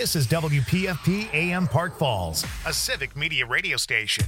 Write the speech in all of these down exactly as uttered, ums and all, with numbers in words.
This is W P F P A M Park Falls, a civic media radio station.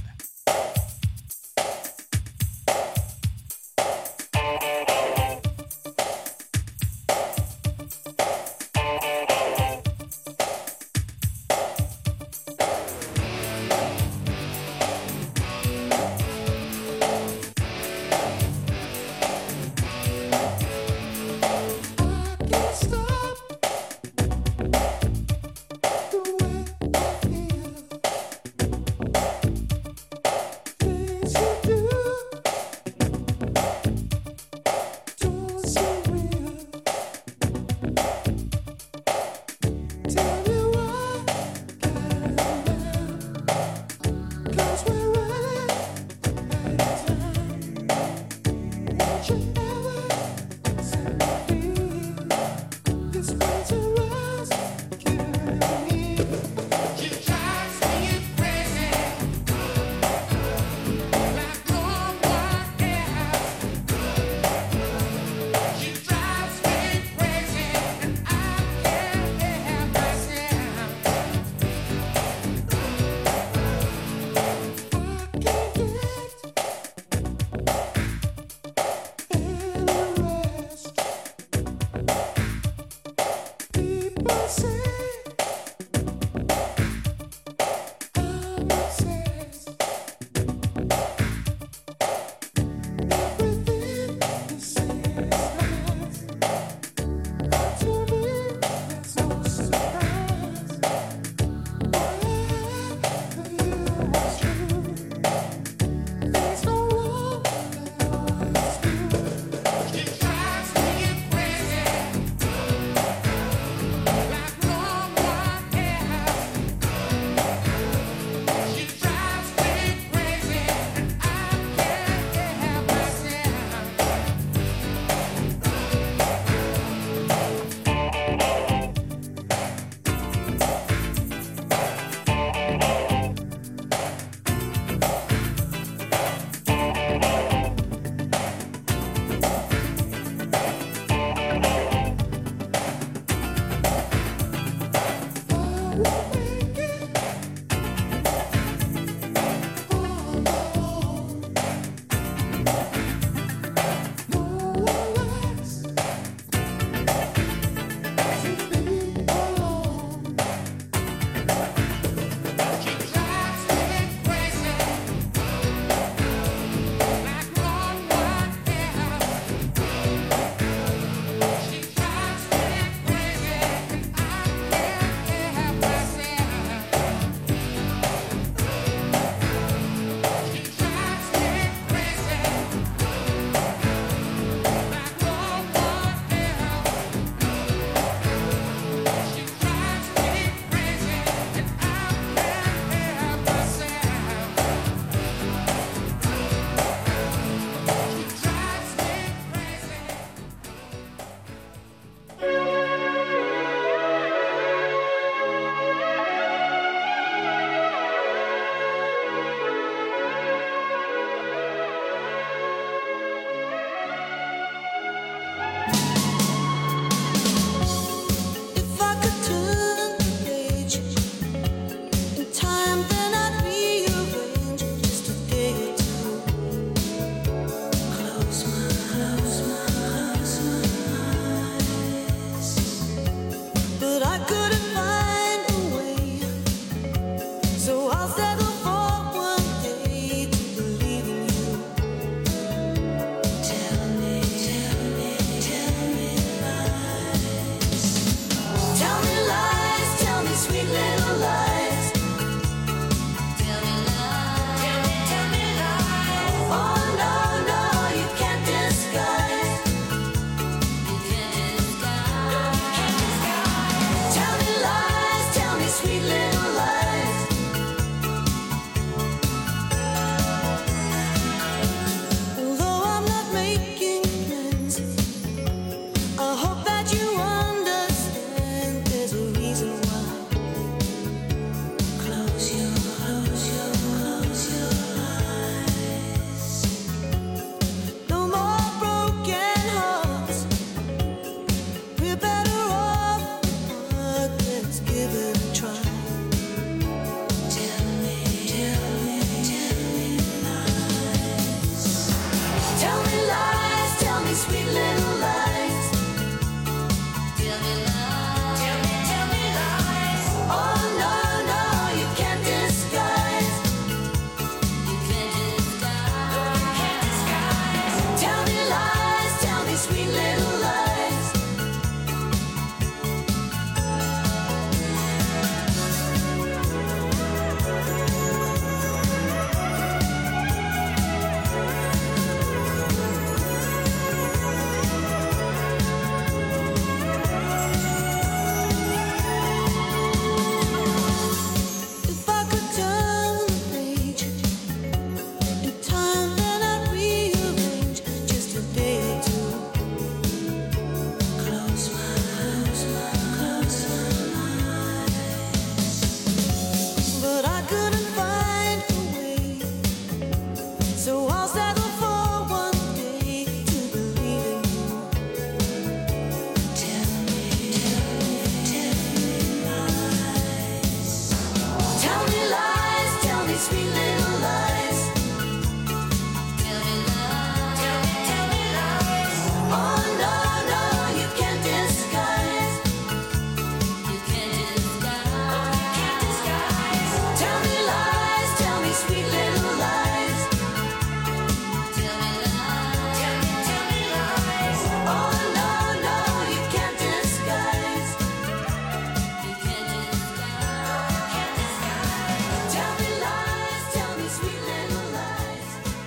me sweet little lies. Tell me lies. Tell me, tell me lies. Oh no, no, you can't disguise. You can't disguise. You can't disguise. Tell me lies. Tell me sweet little lies. Tell me lies. Tell me, tell me lies. Oh no, no, you can't disguise. You can't disguise. You can't disguise. Tell me lies. Tell me sweet little lies.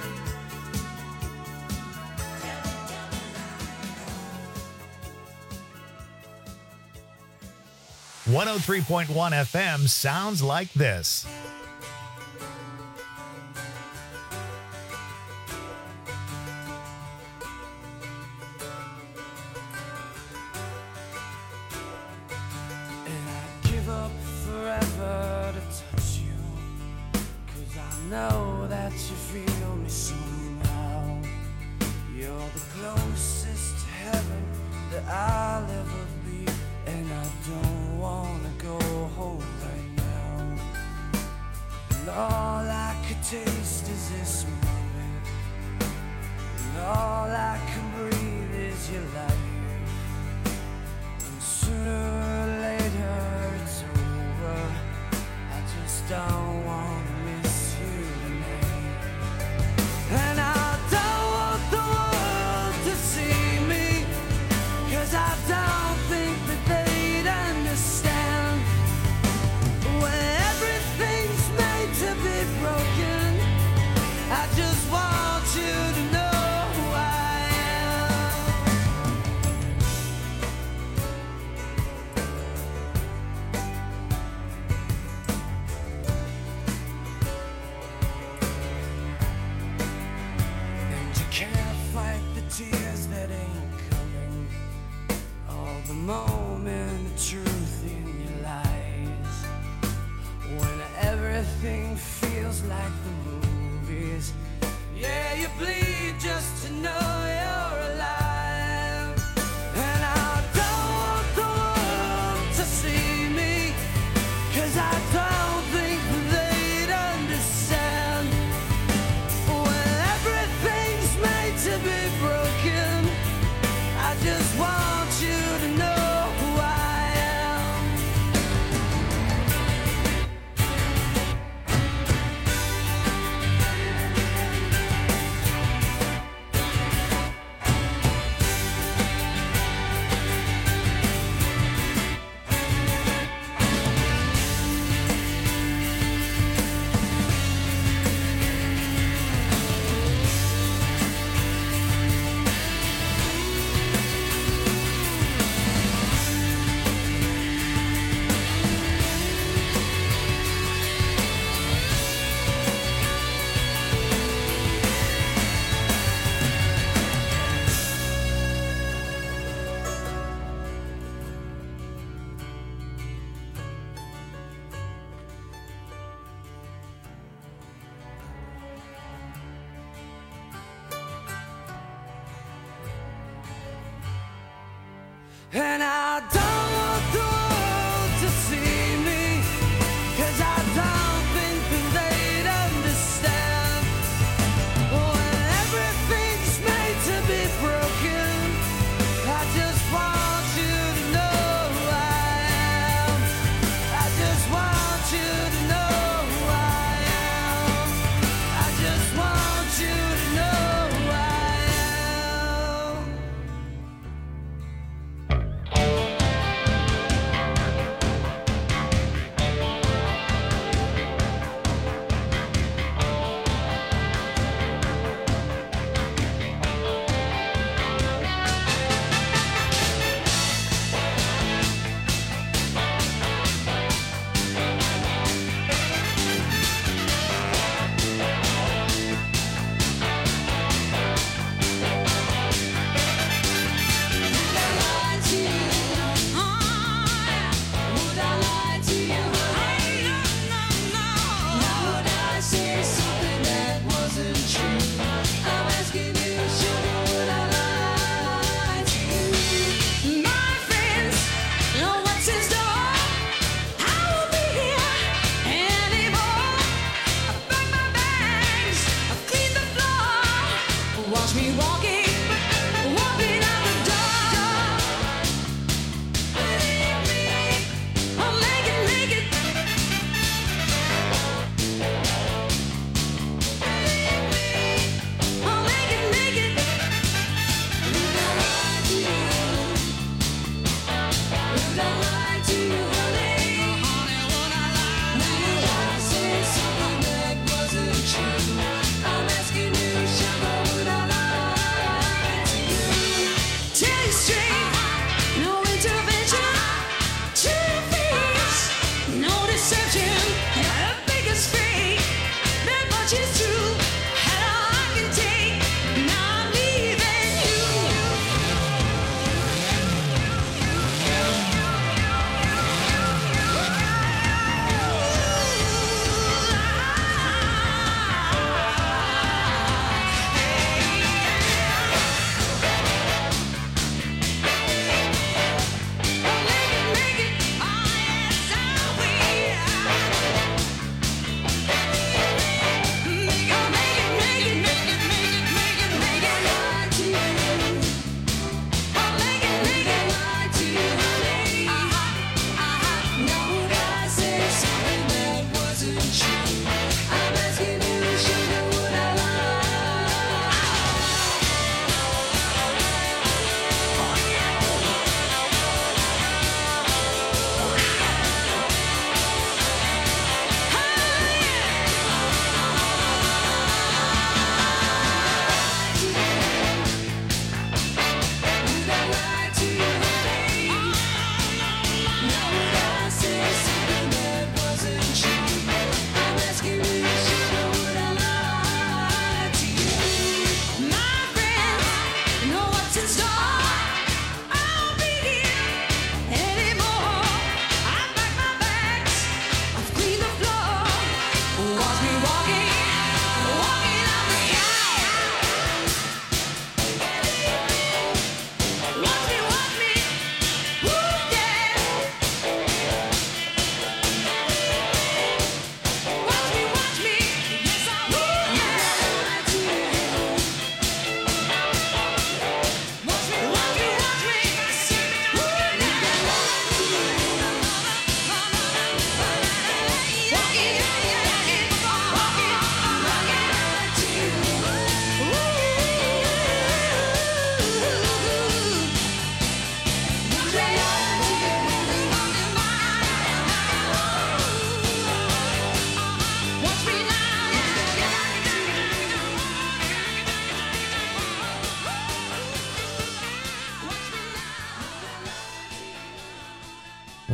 Tell me, tell me lies. one oh three point one F M sounds like this. And I'd give up forever to touch you, 'cause I know that you feel me somehow. You're the closest to heaven that I'll ever be, and I don't wanna go home right now. And all I could taste is this moment, and all I can breathe is your life. And sooner or later it's over. I just don't wanna miss you tonight. And I don't want the world to see me, 'cause I don't think that they'd understand. When everything's made to be broken, I just want you to know who I am. And you can't fight the tears that ain't coming, all the moment of truth in your lies. When everything feels like the movies, yeah, you bleed just to know you're alive. And I don't want the world to see me, 'cause I don't think they'd understand. When everything's made to be broken, I just want you to know who I am. And I don't want the world to see me, 'cause I don't think that they'd understand. When everything's made to be broken, I just want you to know who I am. I just want you to know who I am. I just want you to know who I am.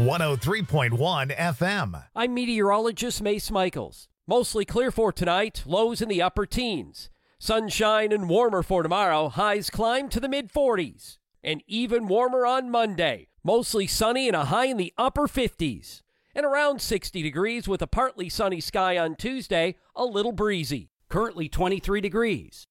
one oh three point one F M. I'm meteorologist Mace Michaels. Mostly clear for tonight, lows in the upper teens. Sunshine and warmer for tomorrow, highs climb to the mid forties. And even warmer on Monday, mostly sunny and a high in the upper fifties. And around sixty degrees with a partly sunny sky on Tuesday, a little breezy. Currently twenty-three degrees.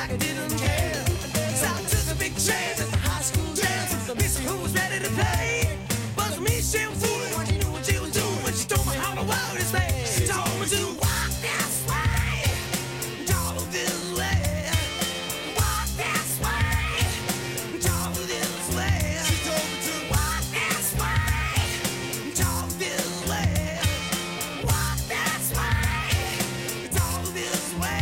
like I didn't care. So I took a big chance at the high school dance with the miss who was ready to play. But for me, she was fooling when she knew what she was doing. When she told me how the world is made, she told me to walk this way, talk this way, walk this way, talk this way. She told me to walk this way, talk this way, walk this way, talk this way.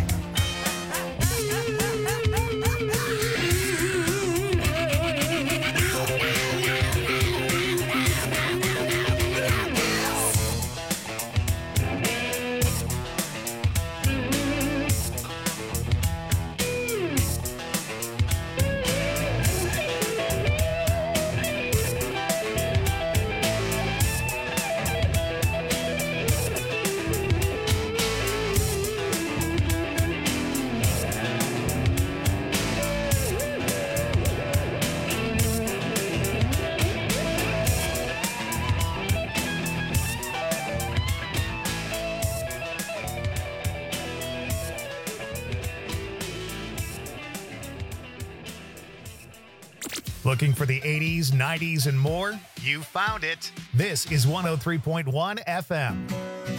Looking for the eighties, nineties, and more? You found it. This is one oh three point one F M.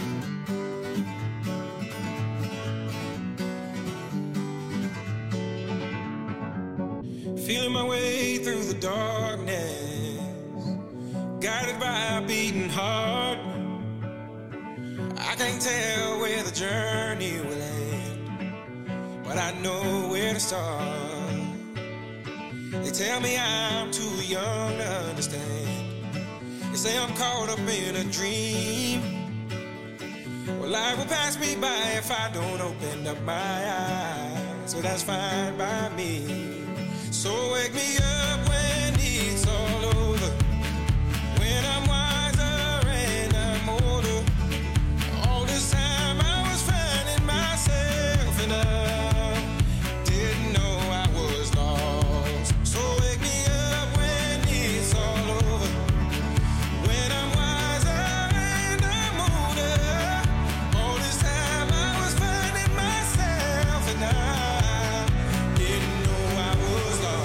Feeling my way through the darkness, guided by a beating heart. I can't tell where the journey will end, but I know where to start. They tell me I'm too young to understand. They say I'm caught up in a dream. Well, life will pass me by if I don't open up my eyes. So that's fine by me. So wake me up when it's all over, when I'm wiser and I'm older. All this time I was finding myself and I didn't know I was lost. So wake me up when it's all over, when I'm wiser and I'm older. All this time I was finding myself and I didn't know I was lost.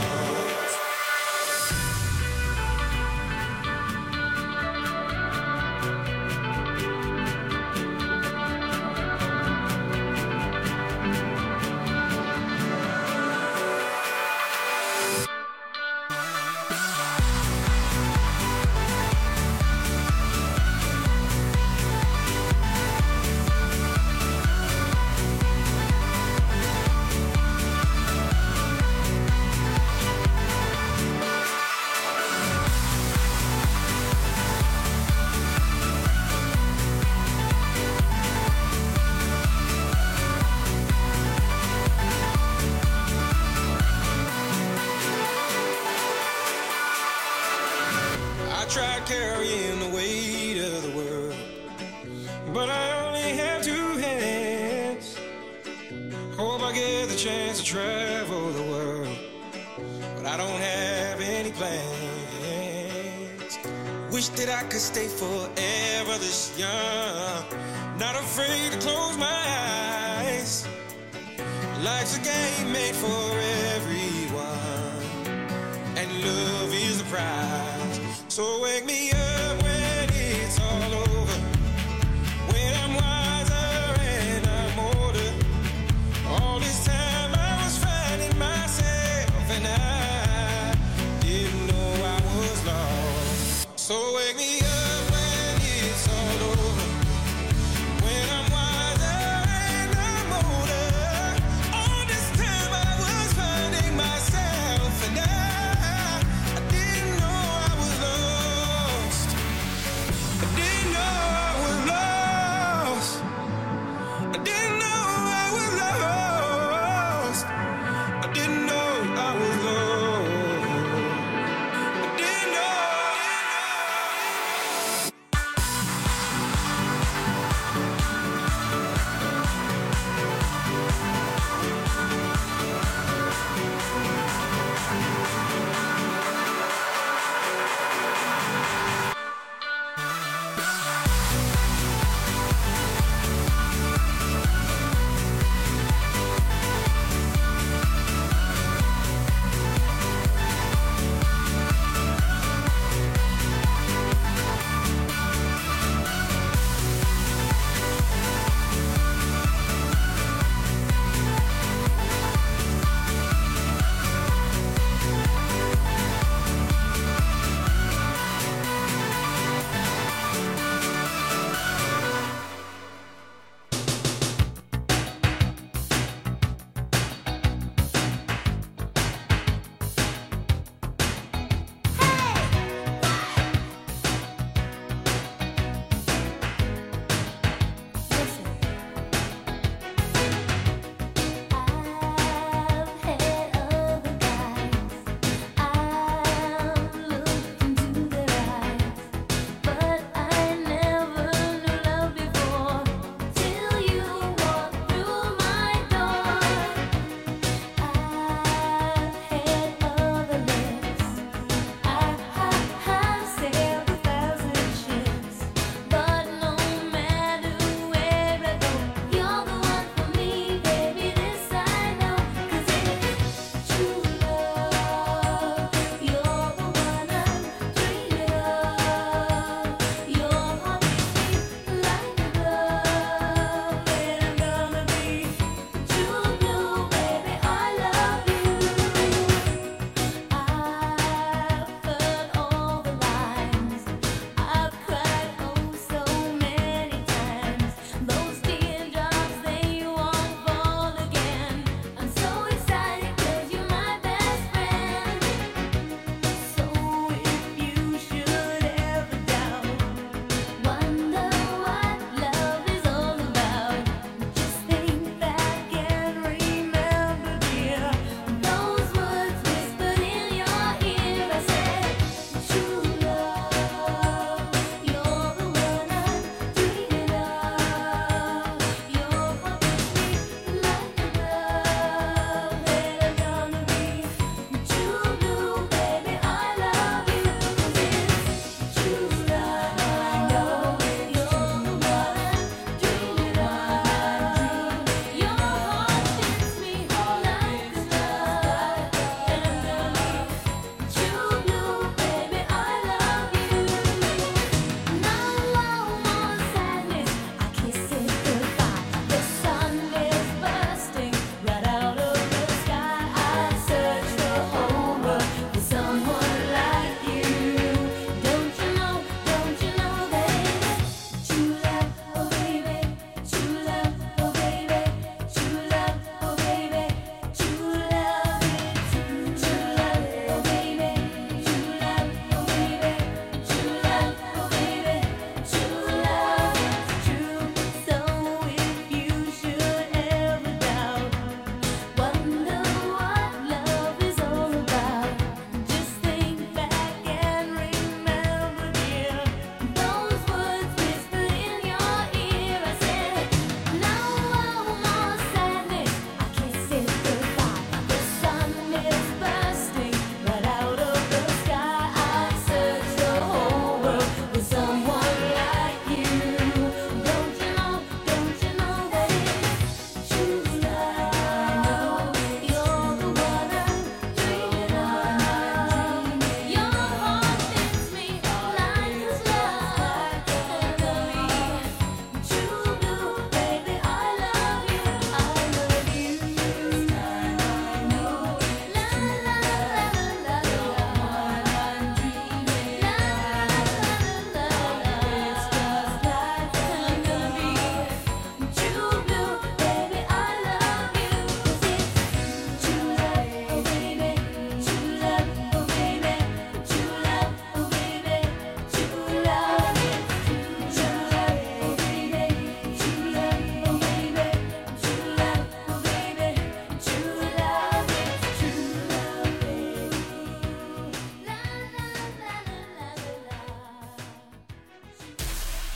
I tried carrying the weight of the world, but I only have two hands. Hope I get the chance to travel the world, but I don't have any plans. Wish that I could stay forever this young, not afraid to close my eyes. Life's a game made for everyone, and love is the prize. So wake me up when it's all over, when I'm wiser and I'm older. All this time I was finding myself and I didn't know I was lost. So wake me up when it's all over, when I'm wiser and I'm older. All this time I was finding myself and I, I didn't know I was lost. I didn't know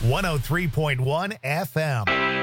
one oh three point one F M.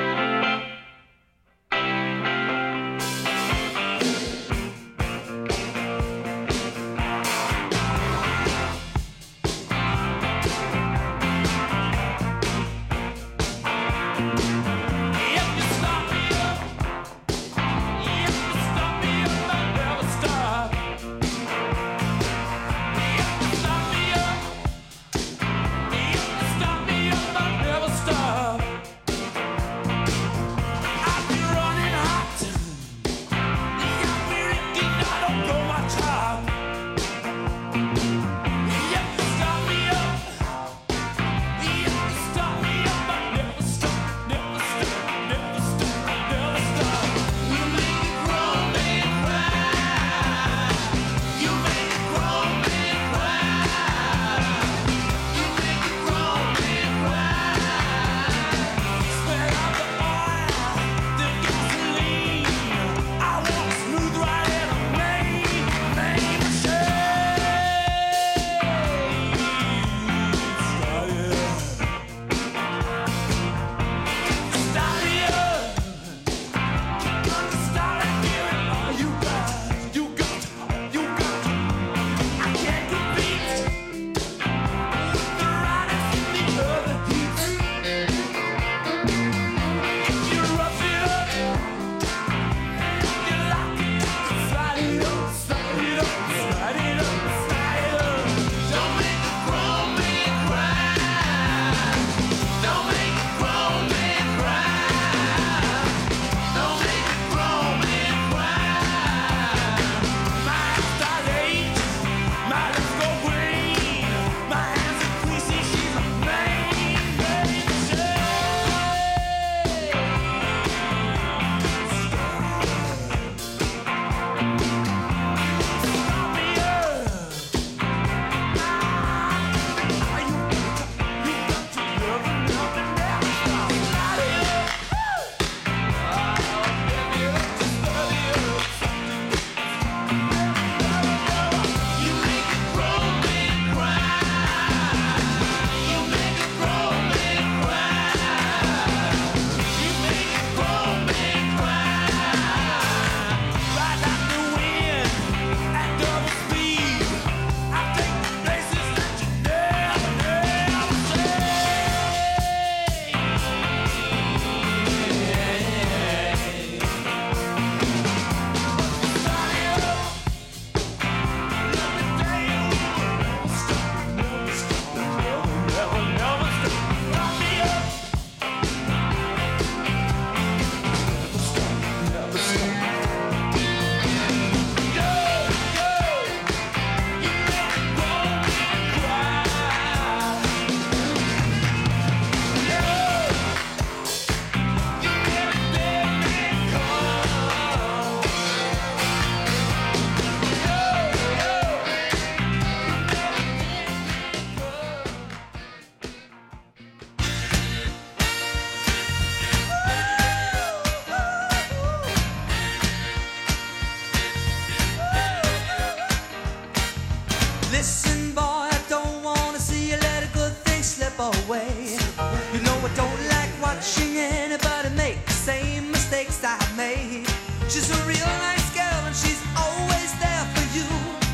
Listen, boy, I don't wanna see you let a good thing slip away. You know I don't like watching anybody make the same mistakes I made. She's a real nice girl and she's always there for you.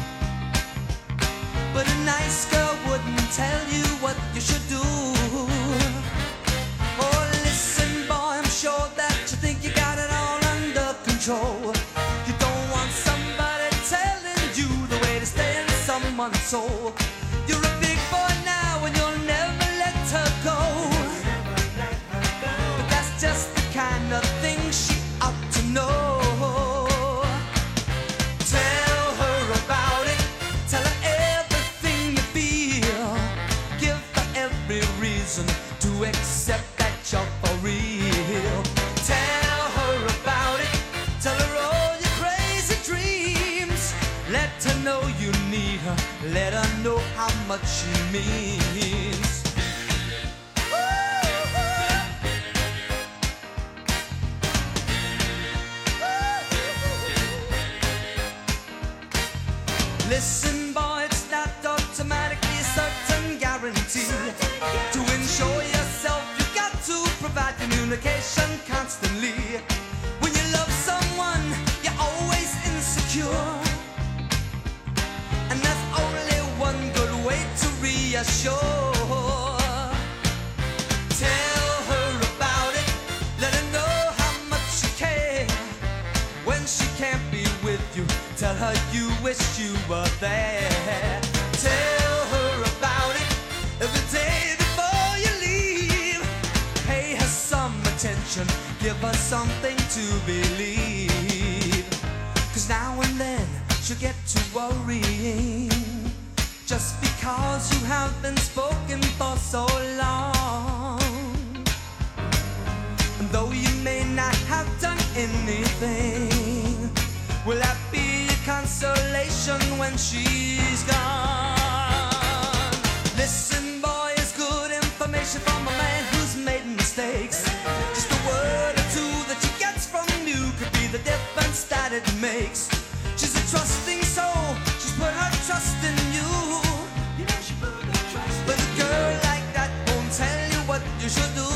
But a nice girl wouldn't tell you what you should do. Oh, listen, boy, I'm sure that you think you got it all under control. You don't want somebody telling you the way to stay in someone's soul. You're a big boy now and you'll never let her go. But that's just the kind of thing she ought to know. Tell her about it. Tell her everything you feel. Give her every reason to accept that you're for real. Tell her about it. Tell her all your crazy dreams. Let her know you need her. Let her know how much she means. Listen, boy, it's not automatically a certain guarantee to ensure yourself communication constantly. When you love someone, you're always insecure. And there's only one good way to reassure. Tell her about it, let her know how much you care. When she can't be with you, tell her you wish you were there. Tell her about it every day before you leave. Pay her some attention, give her something to believe. Cause now and then she'll get to worrying, just because you have been spoken for so long. And though you may not have done anything, will that be a consolation when she's gone? Listen, boy, it's good information from a man who's made mistakes. Just a word or two that she gets from you could be the difference that it makes. She's a trusting soul, she's put her trust in you. You know she put her trust in you. But a girl like that won't tell you what you should do.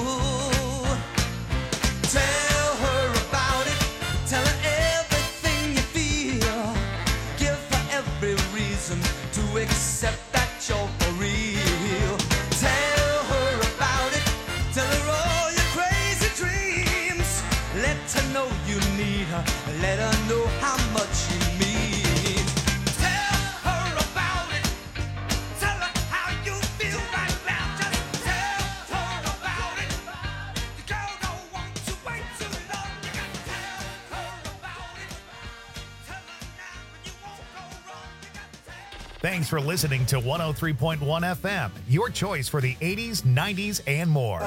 Tell her about it, tell her everything you feel. Give her every reason to accept that you're for real. Tell her about it, tell her all your crazy dreams. Let her know you need her, let her know how much you mean. Tell her about it, tell her how you feel right now. Just tell her about it. The girl don't want to wait too long. You gotta tell her about it. Tell her now and you won't go wrong. You gotta tell. Thanks for listening to one oh three point one F M, your choice for the eighties, nineties, and more.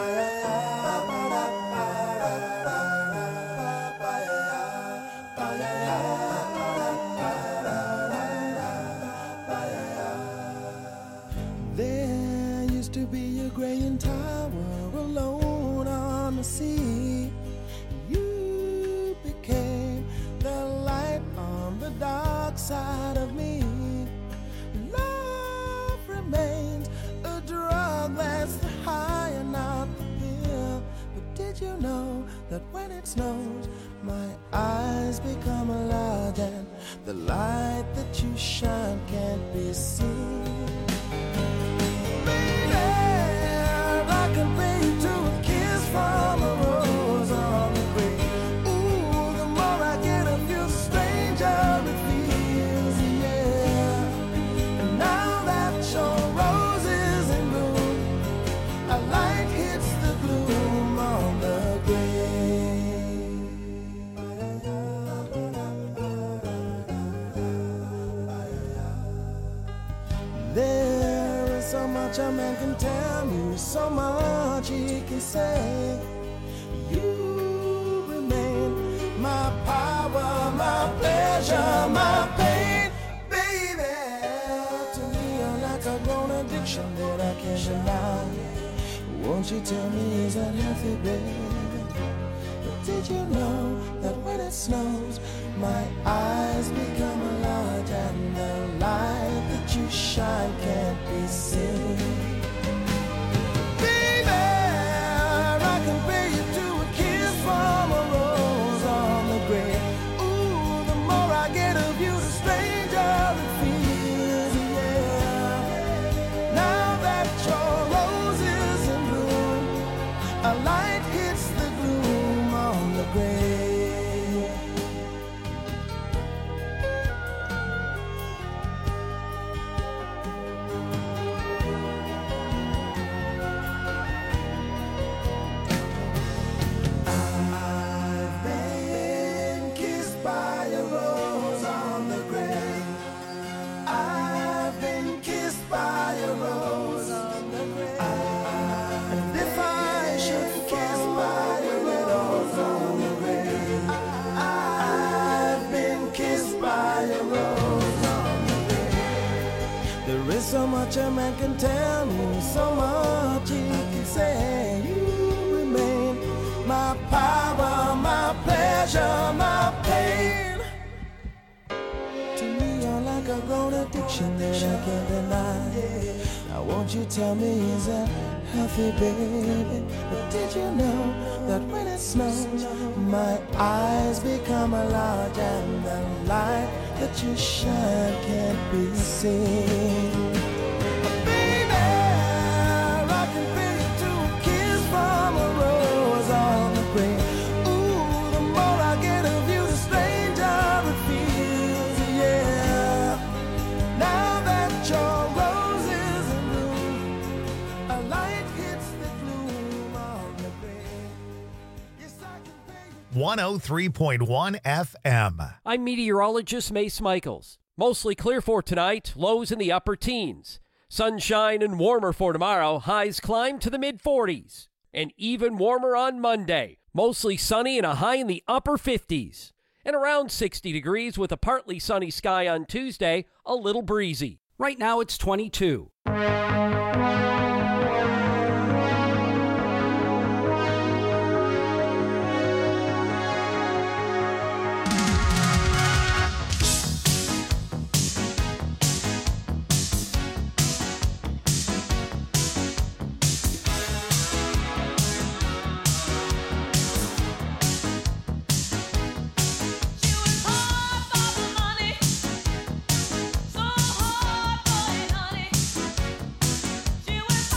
There used to be a graying tower alone on the sea. You became the light on the dark side of me. Love remains a drug that's the high and not the pill. But did you know that when it snows, my eyes become large and the light that you shine can't be seen? I can pay you to a kiss from a rose on the grave. Ooh, the more I get of you, the stranger it feels, yeah. And now that your rose is in bloom, a light hits the gloom on the grave. There is so much a man can tell you, so much he can say. You remain my power, my pleasure, my pain, baby. To me, you're like a grown addiction that I can't deny. Won't you tell me, is that healthy, baby? But did you know that when it snows, my eyes become large and the light that you shine can't be seen? Baby, I can pay you to a kiss from a rose on the grave. Ooh, the more I get of you, the stranger it feels, yeah. Now that your rose is in bloom, a light hits the gloom on the grave. I've been kissed by a rose on the grave. I've been kissed by a rose on the grave. And if I should kiss by a rose on the grave, I've been kissed by a rose on the grave. There is so much a man can tell me, so much he can say. You remain my power, my pleasure, my pain. To me, you're like a grown addiction that I can't deny. Now won't you tell me, is that healthy, baby? But did you know that when it snows, my eyes become large and the light that you shine can't be seen? Baby, I can feel you to a kiss from a rose on the grave. Ooh, the more I get of you, the stranger it feels, yeah. Now that your rose is in bloom, a light hits the gloom on the grave. Yes, I can feel you. one oh three point one F M. I'm meteorologist Mace Michaels. Mostly clear for tonight, lows in the upper teens. Sunshine and warmer for tomorrow, highs climb to the mid forties. And even warmer on Monday, mostly sunny and a high in the upper fifties. And around sixty degrees with a partly sunny sky on Tuesday, a little breezy. Right now it's twenty-two. She was hard for the money, so hard for it, honey. She was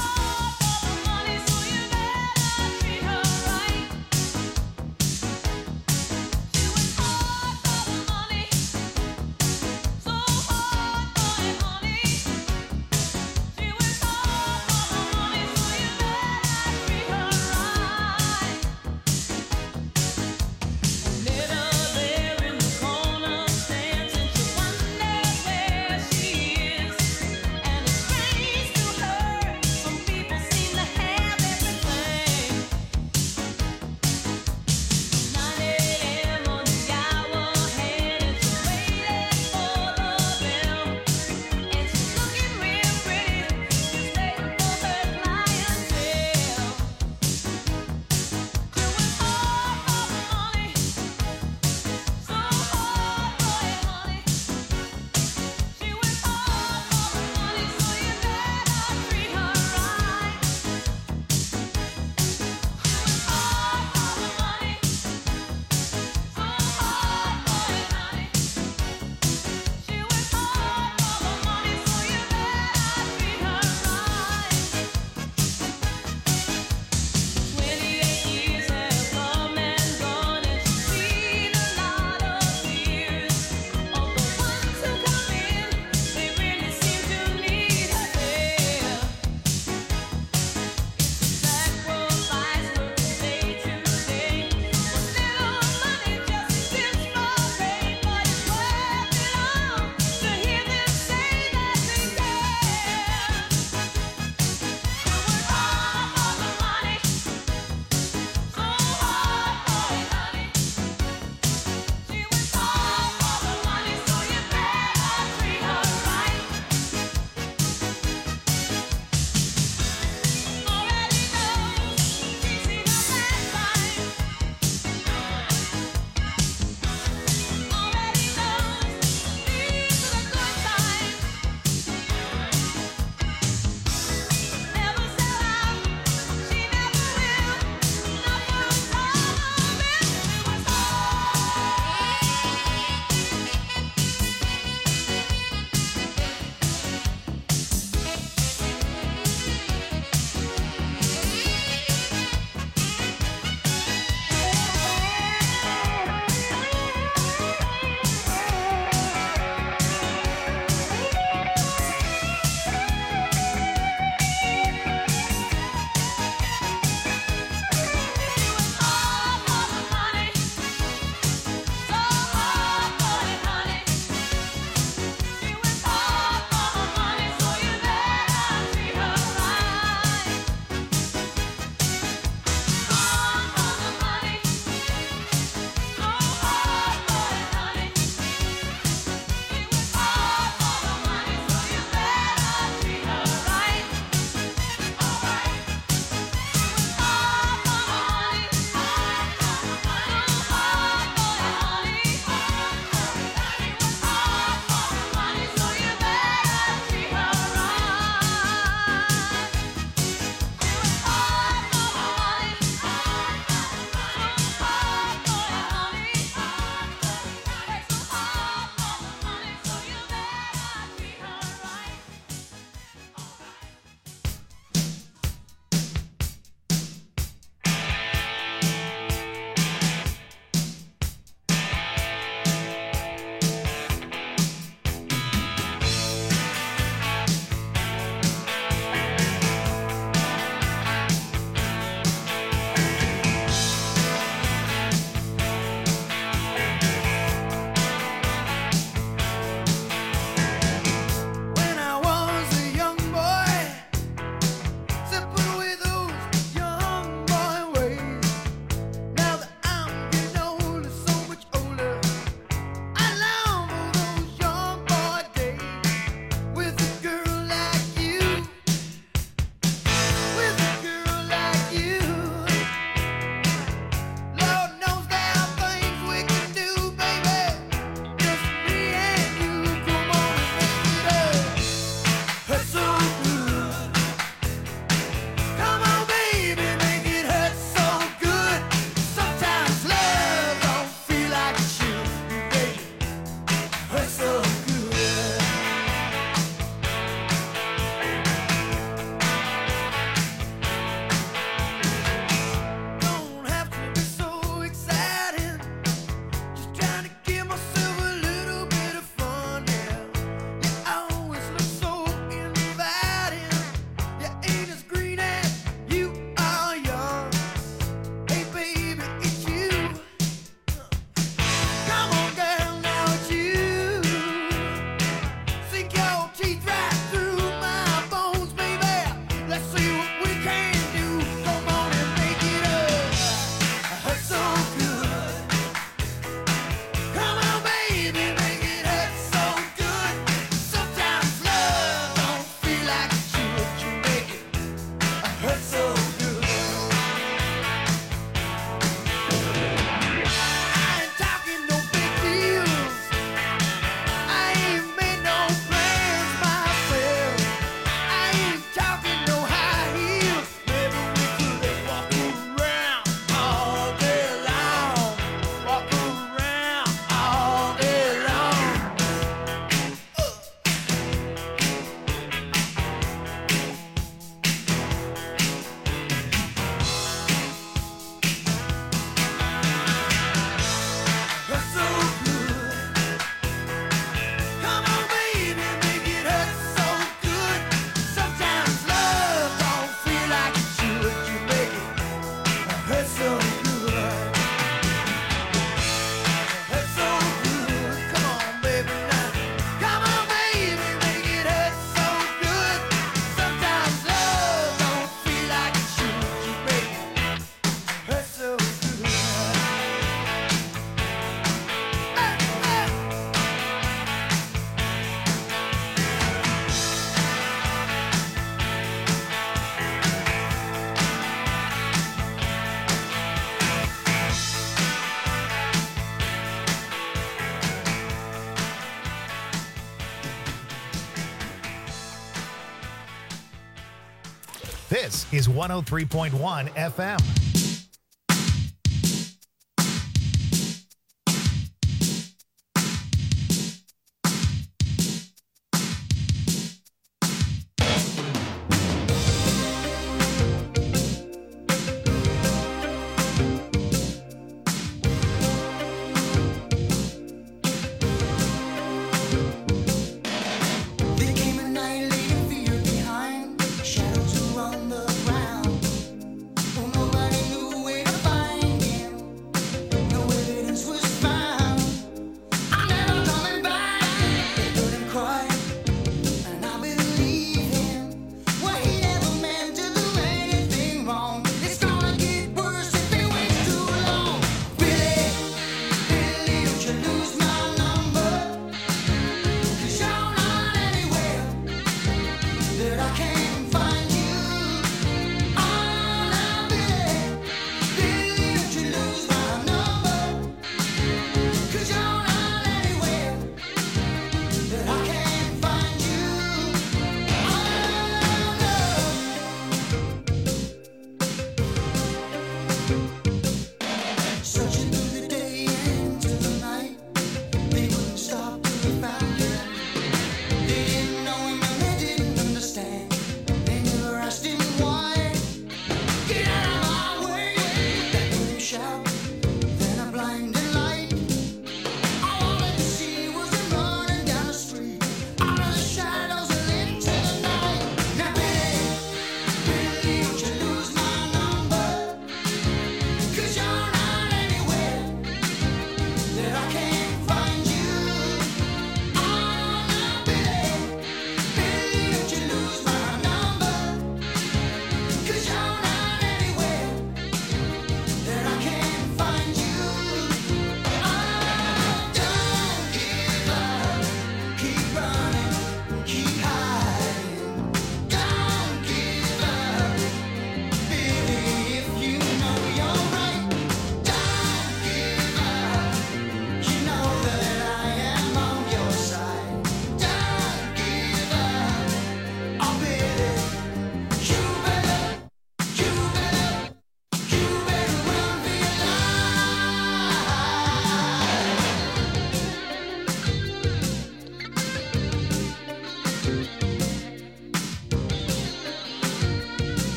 This is one oh three point one F M.